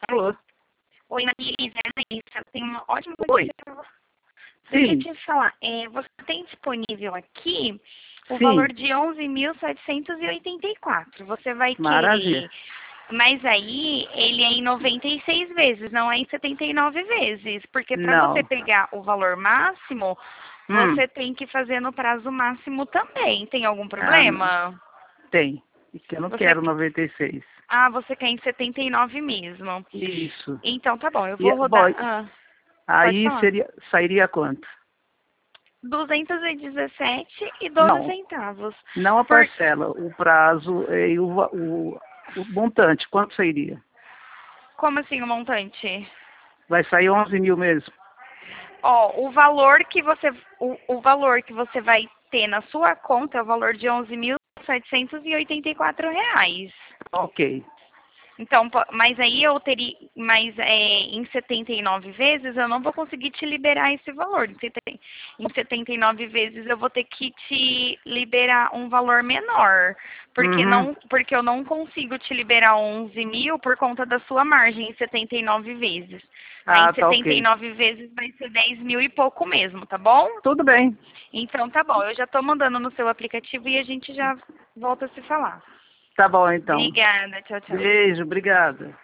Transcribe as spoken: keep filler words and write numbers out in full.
Alô? Oi, Maria Elisa, tem uma ótima Oi. notícia para você. Deixa eu Sim, te falar, é, você tem disponível aqui o sim. valor de onze mil setecentos e oitenta e quatro. Você vai Maravilha. querer, mas aí ele é em noventa e seis vezes, não é em setenta e nove vezes. Porque para você Não. pegar o valor máximo, Hum. você tem que fazer no prazo máximo também. Tem algum Ah, não. problema? Tem. Isso eu não Você, quero noventa e seis. ah, você quer em setenta e nove mesmo. Isso. Então tá bom, eu E, vou bom, rodar. Ah, pode aí falar. seria, sairia quanto? duzentos e dezessete e doze Não. centavos. Não a Por, parcela, o prazo e o, va- o, o montante. Quanto sairia? como assim o montante? Vai sair onze mil mesmo? Ó, o valor que você o, o valor que você vai ter na sua conta é o valor de onze mil setecentos e oitenta e quatro reais. Ok. Então, po- mas aí eu teria, mas é, em setenta e nove vezes eu não vou conseguir te liberar esse valor. Em seten- em setenta e nove vezes eu vou ter que te liberar um valor menor, porque Uhum. não, porque eu não consigo te liberar onze mil por conta da sua margem em setenta e nove vezes. Aí em Ah, tá setenta e ok. nove vezes vai ser dez mil e pouco mesmo, tá bom? Tudo bem. Então tá bom, eu já tô mandando no seu aplicativo e a gente já volta a se falar. Tá bom, então. Obrigada, tchau, tchau. Beijo, obrigada.